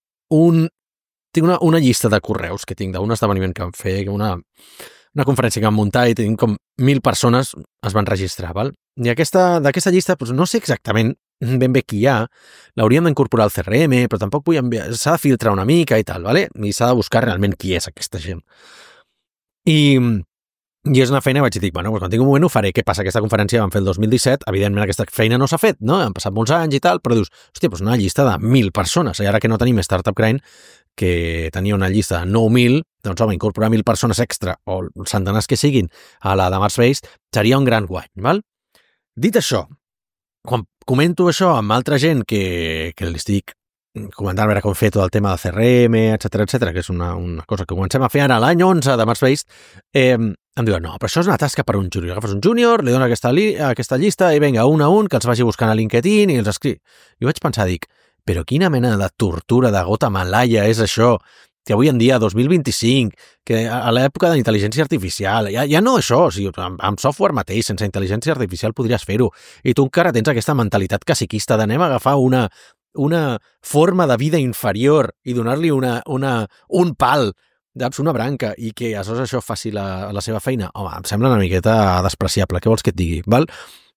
una llista de correus que tinc d'un esdeveniment que vam fer, una conferència que vam muntar i tinc com 1.000 persones es van registrar, val? I d'aquesta llista doncs no sé exactament ben bé qui hi ha, l'hauríem d'incorporar al CRM, però tampoc vull enviar, s'ha de filtrar una mica i tal, vale? I s'ha de buscar realment qui és aquesta gent. I és una feina, vaig dir, bueno, quan tinc un moment ho faré. Què passa? Aquesta conferència vam fer el 2017, evidentment aquesta feina no s'ha fet, no? Han passat molts anys i tal, però dius, hòstia, doncs una llista de 1.000 persones, i ara que no tenim Startup Grind, que tenia una llista de 9.000, doncs home, incorporar 1.000 persones extra, o centenars que siguin, a la de Mars Base, seria un gran guany, val? Dit això, quan comento això amb altra gent que li estic comentant a veure com fer tot el tema de CRM, etc, que és una cosa que comencem a fer ara l'any 11 de Mars Base, em diuen, no, però això és una tasca per a un júnior. Agafes un júnior, li dones aquesta llista i vinga, un a un, que els vagi buscant a LinkedIn i els escriu. I vaig pensar, dic, però quina mena de tortura de gota malaia és això, que avui en dia, 2025, que a l'època de l'intel·ligència artificial, ja no això, o sigui, amb software mateix, sense intel·ligència artificial podries fer-ho, i tu encara tens aquesta mentalitat caciquista d'anem a agafar una forma de vida inferior i donar-li un pal, una branca, i que aleshores això faci la seva feina. Home, em sembla una miqueta despreciable, què vols que et digui, val?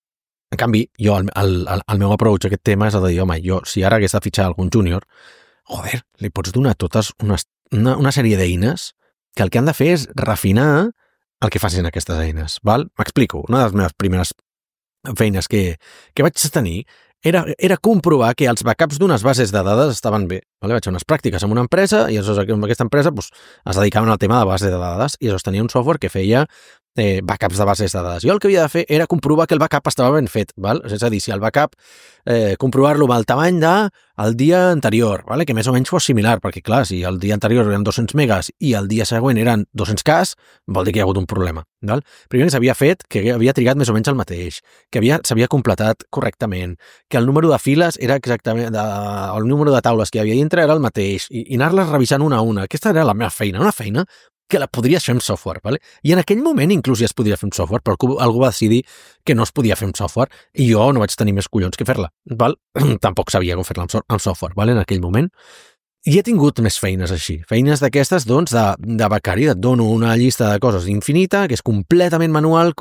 En canvi, jo, el meu approach a aquest tema és el de dir, home, jo, si ara hagués de fitxar algun júnior, joder, li pots donar totes una sèrie d'eines que el que han de fer és refinar el que facin aquestes eines, val? M'explico. Una de les meves primeres feines que vaig tenir era comprovar que els backups d'unes bases de dades estaven bé. Vale? Vaig fer unes pràctiques en una empresa i aleshores en aquesta empresa es dedicaven al tema de base de dades i aleshores tenia un software que feia backups de bases de dades. Jo el que havia de fer era comprovar que el backup estava ben fet, val? És a dir, si el backup comprovar-lo amb el tamany del dia anterior, vale? Que més o menys fos similar, perquè clar, si el dia anterior eren 200 megas i el dia següent eren 200 cas, vol dir que hi ha hagut un problema. Val? Primer que s'havia fet, que havia trigat més o menys el mateix, que s'havia completat correctament, que el número de files era exactament, el número de taules que hi havia dintre era el mateix, i anar-les revisant una a una. Aquesta era la meva feina, una feina que la podries fer amb software, ¿vale? I en aquell moment inclús ja es podia fer amb software, però algú va decidir que no es podia fer amb software i jo no vaig tenir més collons que fer-la, val? Tampoc sabia com fer-la amb software, ¿vale? En aquell moment. I he tingut més feines així, feines d'aquestes, doncs, de becari, et dono una llista de coses infinita, que és completament manual,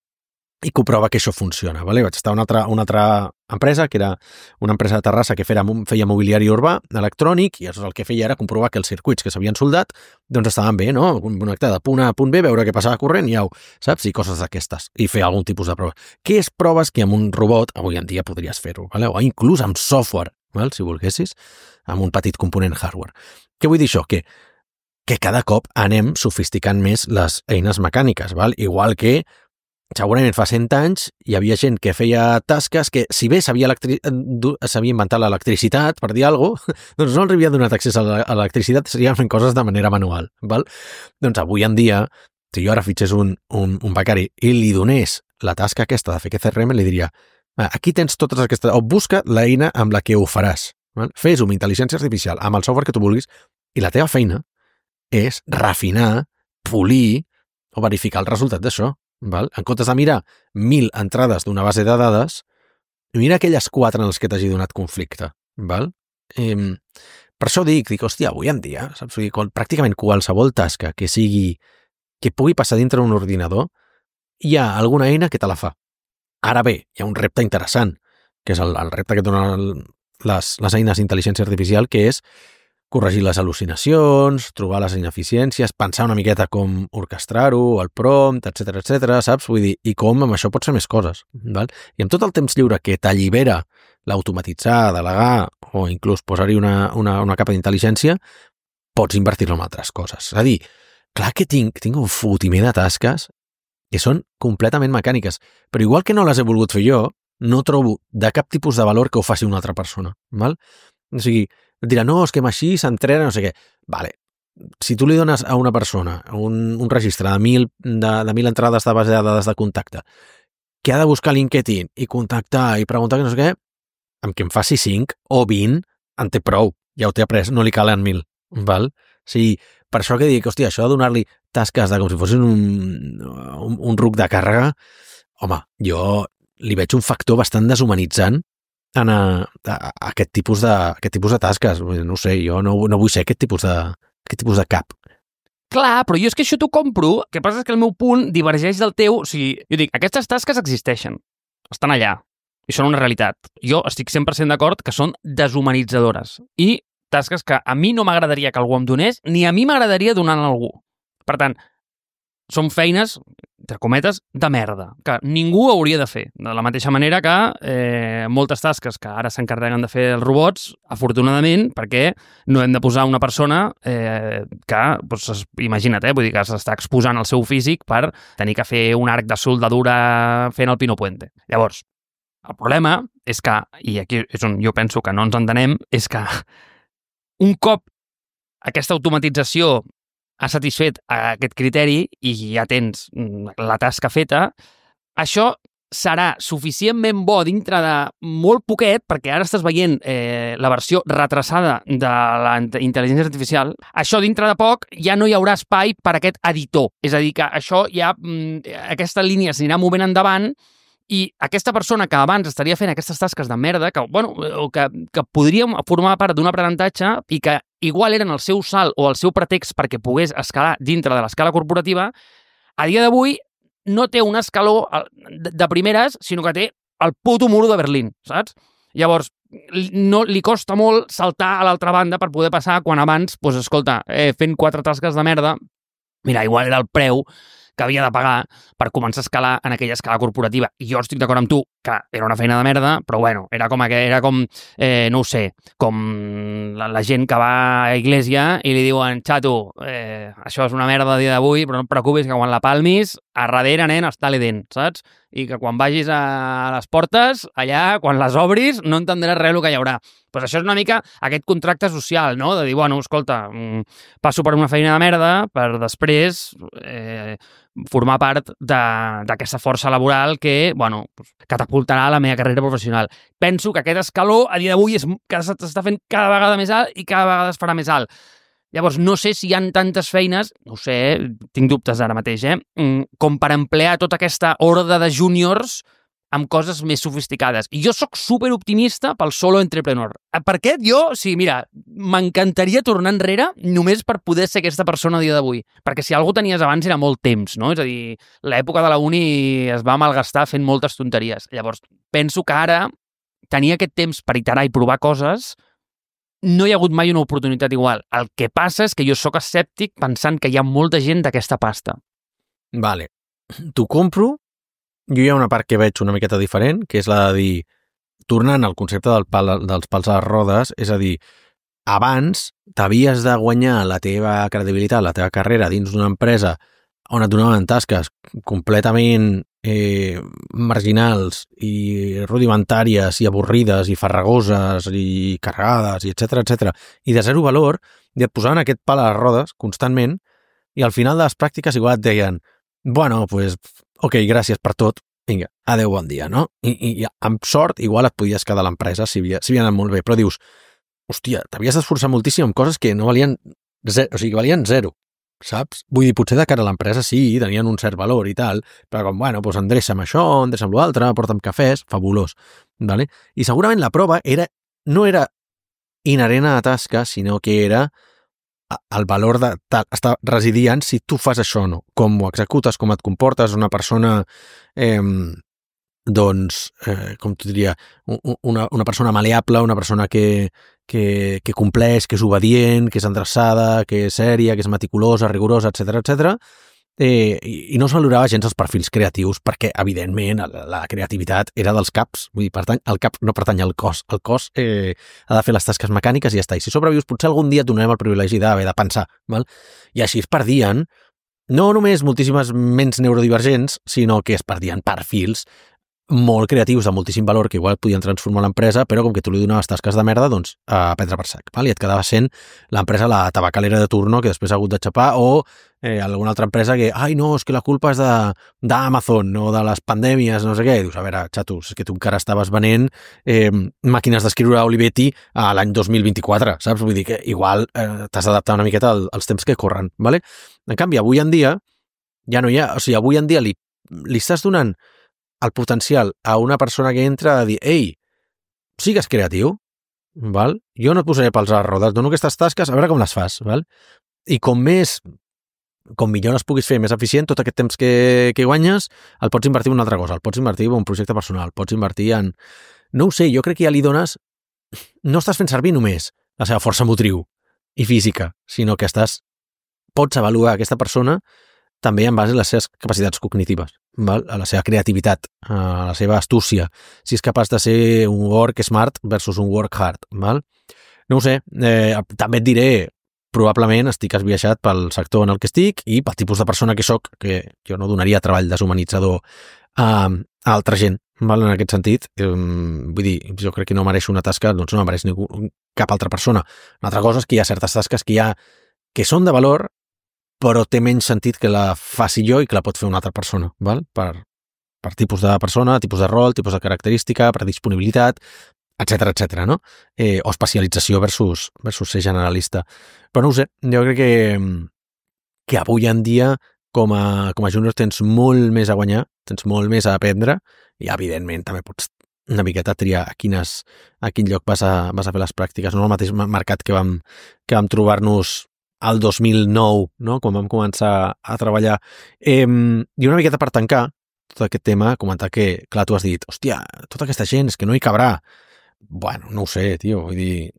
i comprova que això funciona, ¿vale? Vaig estar a una altra empresa, que era una empresa de Terrassa que feia mobiliari urbà, electrònic, i el que feia era comprovar que els circuits que s'havien soldat doncs estaven bé, no? Connectar de punt A a punt B, veure què passava corrent i au, saps? I coses d'aquestes. I fer algun tipus de prova. Que és proves que amb un robot avui en dia podries fer-ho, ¿vale? O inclús amb software, ¿vale? Si volguessis, amb un petit component hardware. Què vull dir això? Que cada cop anem sofisticant més les eines mecàniques, ¿vale? Igual que segurament fa 100 anys hi havia gent que feia tasques que, si bé s'havia inventat l'electricitat, per dir alguna cosa, doncs no els havia donat accés a l'electricitat, serien fent coses de manera manual. Val? Doncs avui en dia, si jo ara fitxés un becari i li donés la tasca aquesta de fer CRM, li diria, aquí tens totes aquestes, o busca l'eina amb la que ho faràs. Val? Fes-ho amb intel·ligència artificial, amb el software que tu vulguis, i la teva feina és refinar, polir o verificar el resultat d'això. Val? En comptes de mirar 1000 entrades d'una base de dades, mira aquelles 4 en les que t'hagi donat conflicte. Val? Per això dic, hòstia, avui en dia, saps? Pràcticament qualsevol tasca que pugui passar dintre d'un ordinador, hi ha alguna eina que te la fa. Ara bé, hi ha un repte interessant, que és el repte que donen les eines d'intel·ligència artificial, que és corregir les al·lucinacions, trobar les ineficiències, pensar una miqueta com orquestrar-ho, el prompt, etc, saps? Vull dir, i com amb això pots fer més coses. Val? I amb tot el temps lliure que t'allibera l'automatitzar, delegar, o inclús posar-hi una capa d'intel·ligència, pots invertir-lo en altres coses. És a dir, clar que tinc un fotimer de tasques que són completament mecàniques, però igual que no les he volgut fer jo, no trobo de cap tipus de valor que ho faci una altra persona. Val? O sigui, et dirà, no, és que així s'entrena, no sé què. Vale, si tu li dones a una persona un registre de 1000 entrades de base de dades de contacte, que ha de buscar LinkedIn i contactar i preguntar que no sé què, amb que em faci 5 o 20 en té prou, ja ho té après, no li calen 1000, val? O sigui, per això que dic, hòstia, això de donar-li tasques com si fossin un ruc de càrrega, home, jo li veig un factor bastant deshumanitzant en aquest tipus de tasques. No sé, jo no vull ser aquest tipus de cap. Clar, però jo és que això t'ho compro. El que passa és que el meu punt divergeix del teu. O sigui, jo dic, aquestes tasques existeixen, estan allà, i són una realitat. Jo estic 100% d'acord que són deshumanitzadores. I tasques que a mi no m'agradaria que algú em donés, ni a mi m'agradaria donar a algú. Per tant, són feines, entre cometes, de merda, que ningú hauria de fer. De la mateixa manera que moltes tasques que ara s'encarreguen de fer els robots, afortunadament, perquè no hem de posar una persona que, doncs, imagina't, vull dir que s'està exposant el seu físic per tenir que fer un arc de soldadura fent el Pino Puente. Llavors, el problema és que, i aquí és on jo penso que no ens entenem, és que un cop aquesta automatització ha satisfet aquest criteri i ja tens la tasca feta, això serà suficientment bo dintre de molt poquet, perquè ara estàs veient la versió retrasada de la intel·ligència artificial, això dintre de poc ja no hi haurà espai per a aquest editor. És a dir, que això ja, aquesta línia s'anirà movent endavant i aquesta persona que abans estaria fent aquestes tasques de merda, que podríem formar part d'un aprenentatge i que igual eren el seu salt o el seu pretext perquè pogués escalar dintre de l'escala corporativa, a dia d'avui no té un escaló de primeres, sinó que té al puto muro de Berlín, saps? Llavors, no li costa molt saltar a l'altra banda per poder passar quan abans, doncs, escolta, fent 4 tasques de merda, mira, igual era el preu que havia de pagar per començar a escalar en aquella escala corporativa. I jo estic d'acord amb tu, que era una feina de merda, però bueno, era com, no ho sé, com la gent que va a Iglesia i li diuen, xato, això és una merda el dia d'avui, però no et preocupis que quan la palmis, a darrere, nen, està l'Eden, saps? I que quan vagis a les portes, allà, quan les obris, no entendràs res el que hi haurà. Pues això és una mica aquest contracte social, no? De dir, bueno, escolta, passo per una feina de merda per després formar part d'aquesta força laboral que, bueno, catapultarà la meva carrera professional. Penso que aquest escaló a dia d'avui s'està fent cada vegada més alt i cada vegada es farà més alt. Llavors, no sé si hi ha tantes feines, no ho sé, tinc dubtes ara mateix, com per emplear tota aquesta horda de júniors amb coses més sofisticades. I jo sóc superoptimista pel solo entrepreneur. Per què? Jo, sí, mira, m'encantaria tornar enrere només per poder ser aquesta persona a dia d'avui. Perquè si algú tenies abans era molt temps, no? És a dir, l'època de la uni es va malgastar fent moltes tonteries. Llavors, penso que ara tenir aquest temps per iterar i provar coses no hi ha hagut mai una oportunitat igual. El que passa és que jo sóc escèptic pensant que hi ha molta gent d'aquesta pasta. Vale, t'ho compro. Jo hi ha una part que veig una miqueta diferent, que és la de dir, tornant al concepte dels pals a les rodes, és a dir, abans t'havies de guanyar la teva credibilitat, la teva carrera dins d'una empresa on et donaven tasques completament marginals i rudimentàries i avorrides i farragoses i carregades i etcètera, i de zero valor, i et posaven aquest pal a les rodes constantment i al final de les pràctiques igual et deien, bueno, pues, ok, gràcies per tot, vinga, adeu, bon dia, no? I amb sort igual et podies quedar a l'empresa si havia anat molt bé, però dius, hòstia, t'havies d'esforçar moltíssim amb coses que no valien zero, o sigui, valien zero, saps? Vull dir, potser de cara a l'empresa sí, tenien un cert valor i tal, però com, bueno, doncs endreça'm això, endreça'm l'altre, porta'm cafès, fabulós, ¿vale? I segurament la prova no era inherent a la tasca, sinó que era el valor residia en si tu fas això o no, com ho executes, com et comportes, una persona, com t'ho diria, una persona maleable, una persona que compleix, que és obedient, que és endreçada, que és sèria, que és meticulosa, rigorosa, etcètera, i no es valorava gens els perfils creatius perquè, evidentment, la creativitat era dels caps. Vull dir, el cap no pertany al cos. El cos ha de fer les tasques mecàniques i ja està. I si sobrevius, potser algun dia et donarem el privilegi d'haver de pensar. Val? I així es perdien no només moltíssimes ments neurodivergents, sinó que es perdien perfils molt creatius de moltíssim valor que igual podien transformar l'empresa, però com que tu li donaves tasques de merda, doncs a prendre per sac. Val? I et quedava sent l'empresa la tabacalera de turno que després ha hagut de xapar o alguna altra empresa que, ai no, és que la culpa és d'Amazon o de les pandèmies, no sé què. I dius, a veure, xato, és que tu encara estaves venent màquines d'escriure a Olivetti a l'any 2024, saps? Vull dir que igual t'has d'adaptar una miqueta als temps que corren, ¿vale? En canvi, avui en dia ja no hi ha, o sigui, avui en dia li estàs donant el potencial a una persona que entra a dir, ei, sigues creatiu, val? Jo no et posaré pels a les rodes, dono aquestes tasques, a veure com les fas, val? I com millor les puguis fer més eficient, tot aquest temps que guanyes, el pots invertir en una altra cosa, el pots invertir en un projecte personal, pots invertir en... No ho sé, jo crec que ja li dones... No estàs fent servir només la seva força motriu i física, sinó que pots avaluar aquesta persona també en base a les seves capacitats cognitives, val? A la seva creativitat, a la seva astúcia, si és capaç de ser un work smart versus un work hard. Val? No ho sé, també et diré, probablement estic esbiaixat pel sector en el que estic i pel tipus de persona que sóc, que jo no donaria treball deshumanitzador a altra gent, val? En aquest sentit. Vull dir, jo crec que no mereixo una tasca, doncs no mereix cap altra persona. Una altra cosa és que hi ha certes tasques que són de valor, però té menys sentit que la faci jo i que la pot fer una altra persona, val? Per tipus de persona, tipus de rol, tipus de característica, per disponibilitat, etcètera, no? O especialització versus ser generalista. Però no ho sé, jo crec que avui en dia com a júnior tens molt més a guanyar, tens molt més a aprendre i, evidentment, també pots una miqueta triar a quin lloc vas a fer les pràctiques. No el mateix mercat que vam trobar-nos al 2009, no? Quan vam començar a treballar. I una miqueta per tancar, tot aquest tema, comentar que, clar, tu has dit, hòstia, tota aquesta gent és que no hi cabrà. Bueno, no ho sé, tio, vull dir...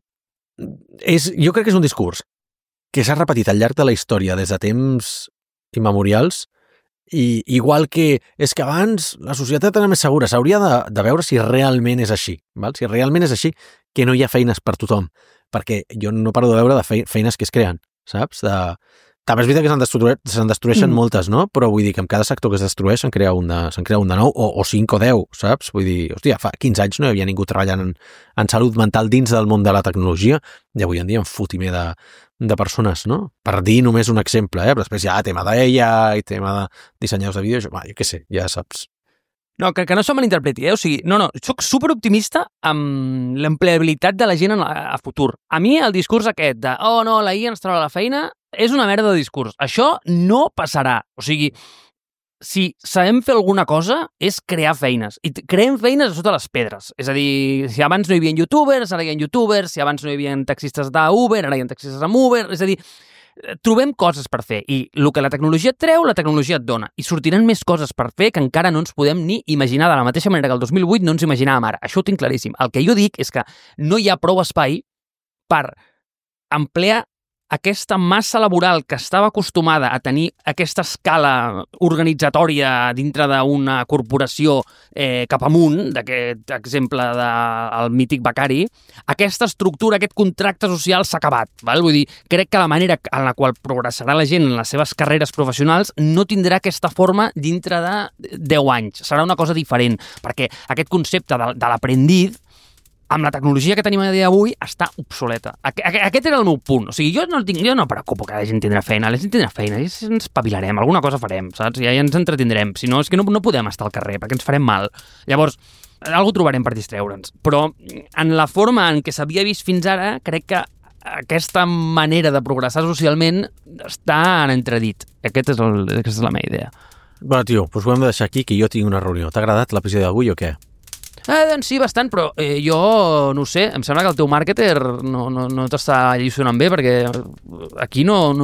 Jo crec que és un discurs que s'ha repetit al llarg de la història des de temps immemorials i igual que és que abans la societat era més segura, s'hauria de veure si realment és així, val? Si realment és així que no hi ha feines per tothom, perquè jo no paro de veure de feines que es creen, saps? També és veritat que se'n destrueixen moltes, no? Però vull dir que en cada sector que es destrueix se'n crea un de nou, o 5 o 10, saps? Vull dir, hòstia, fa 15 anys no hi havia ningú treballant en salut mental dins del món de la tecnologia, i avui en dia en fotimer de persones, no? Per dir només un exemple, però després hi ha tema d'AI, tema de dissenyadors de vídeos, jo què sé, ja saps. No, que no se malinterpreti, O sigui, no, soc superoptimista amb l'empleabilitat de la gent a futur. A mi el discurs aquest de, oh no, la IA ens traurà la feina, és una merda de discurs. Això no passarà. O sigui, si sabem fer alguna cosa és crear feines. I creem feines a sota les pedres. És a dir, si abans no hi havia youtubers, ara hi ha youtubers, si abans no hi havia taxistes d'Uber, ara hi ha taxistes amb Uber. És a dir, trobem coses per fer i el que la tecnologia et treu, la tecnologia et dona i sortiran més coses per fer que encara no ens podem ni imaginar de la mateixa manera que el 2008 no ens imaginàvem ara. Això ho tinc claríssim. El que jo dic és que no hi ha prou espai per emplear aquesta massa laboral que estava acostumada a tenir aquesta escala organitzatòria dintre d'una corporació cap amunt, d'aquest exemple del mític becari, aquesta estructura, aquest contracte social s'ha acabat. Val? Vull dir, crec que la manera en la qual progressarà la gent en les seves carreres professionals no tindrà aquesta forma dintre de 10 anys. Serà una cosa diferent, perquè aquest concepte de l'aprendit amb la tecnologia que tenim a dia d'avui està obsoleta. Aquest era el meu punt. O sigui, jo no preocupo que la gent tindrà feina. La gent tindrà feina i ens espavilarem. Alguna cosa farem, saps? Ja ens entretindrem. Si no, és que no podem estar al carrer perquè ens farem mal. Llavors, alguna trobarem per distreure'ns. Però en la forma en què s'havia vist fins ara, crec que aquesta manera de progressar socialment està en entredit. Aquesta és la meva idea. Bueno, tio, doncs ho hem de deixar aquí, que jo tinc una reunió. T'ha agradat l'episodi d'avui o què? Doncs sí, bastant, però jo no ho sé, em sembla que el teu marketer no t'està alliçonant bé, perquè aquí no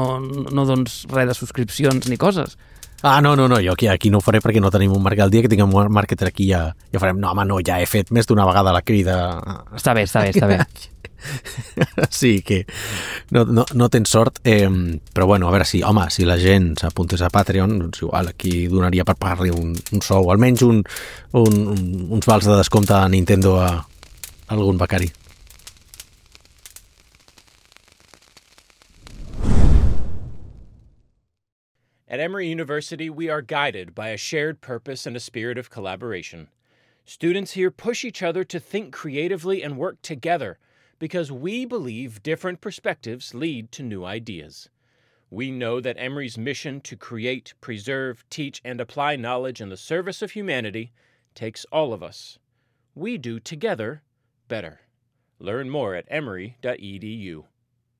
dones res de subscripcions ni coses. No, jo aquí no ho faré perquè no tenim un marketer. El dia que tinguem un marketer aquí ja farem, no, ja he fet més d'una vegada la crida. Està bé. Sí, que no tens sort, però bueno, a veure si la gent s'apuntés a Patreon, doncs igual aquí donaria per pagar-li un sou, almenys uns vals de descompte a Nintendo a algun becari. At Emory University, we are guided by a shared purpose and a spirit of collaboration. Students here push each other to think creatively and work together because we believe different perspectives lead to new ideas. We know that Emory's mission to create, preserve, teach, and apply knowledge in the service of humanity takes all of us. We do together better. Learn more at emory.edu.